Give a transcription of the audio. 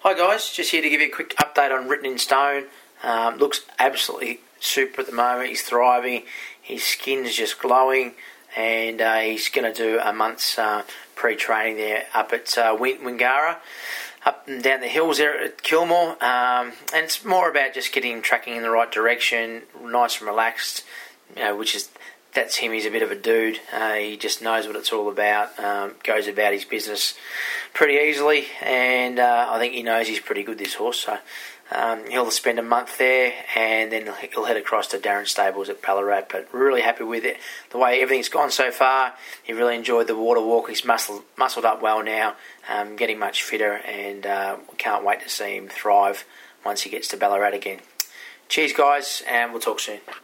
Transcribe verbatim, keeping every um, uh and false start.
Hi guys, just here to give you a quick update on Written in Stone. Um, looks absolutely super at the moment. He's thriving, his skin's just glowing, and uh, he's going to do a month's uh, pre-training there up at uh, Wingara, up and down the hills there at Kilmore. Um, and it's more about just getting him tracking in the right direction, nice and relaxed, you know, which is that's him. He's a bit of a dude. Uh, he just knows what it's all about, um, goes about his business pretty easily, and uh, I think he knows he's pretty good, this horse. So um, he'll spend a month there, and then he'll head across to Darren Stables at Ballarat. But really happy with it, the way everything's gone so far. He really enjoyed the water walk. He's muscled, muscled up well now, um, getting much fitter, and uh, can't wait to see him thrive once he gets to Ballarat again. Cheers guys, and we'll talk soon.